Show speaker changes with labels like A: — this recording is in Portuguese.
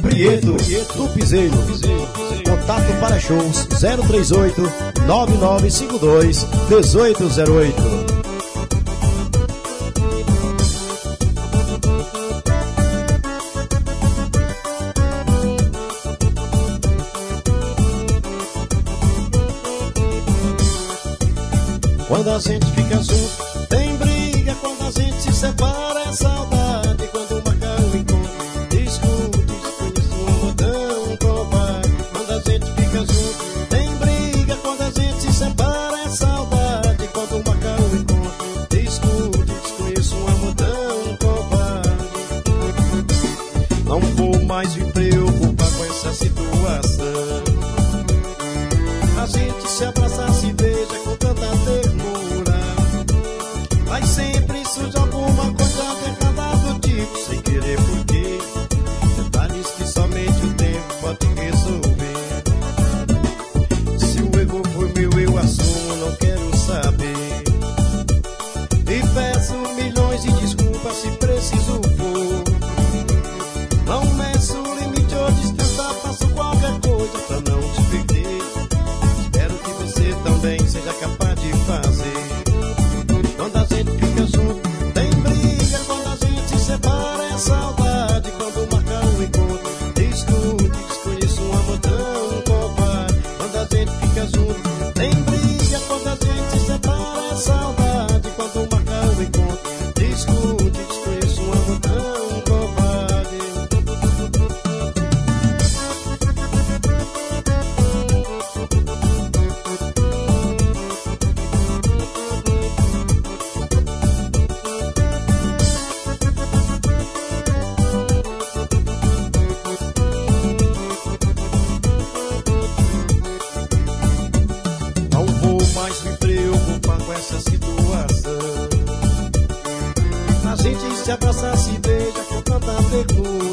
A: Prieto do Piseiro. Contato para shows 038 9952 1808.
B: Quando a gente fica junto, tem briga. Quando a gente se separa, é saudade. Quando marca o encontro, discute, desconheço um modão covarde. Quando a gente fica junto, tem briga. Quando a gente se separa, é saudade. Quando marca o encontro, discute, desconheço um modão covarde. Não vou mais me preocupar com essa situação. A gente se abraça, se beija com tanta ternura, mas sempre surge alguma coisa de errada do tipo, sem querer porque detalhes que somente o tempo pode resolver. Se o erro foi meu, eu assumo, não quero saber. E peço milhões de desculpas se preciso for. Não meço o limite ou distância, faço qualquer coisa pra não te perder. Também seja capaz de fazer. Quando a gente fica junto, tem briga. Quando a gente se separa, é saudade. Quando marca o encontro, discute, desconheço um amor tão covarde. Quando a gente fica junto, tem briga. Quando a gente se separa, é saudade. Quando marca o encontro, discute, desconheço um amor tão covarde. Essa situação, a gente se abraça, se beija com tanta ternura,